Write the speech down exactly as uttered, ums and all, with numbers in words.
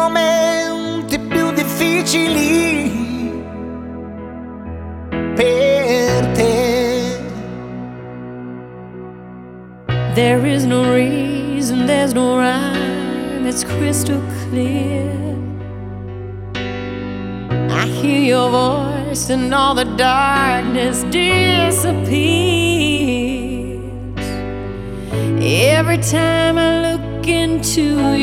momenti più difficili per te. There is no reason, there's no rhyme, it's crystal clear. I hear your voice and all the darkness disappears every time I look into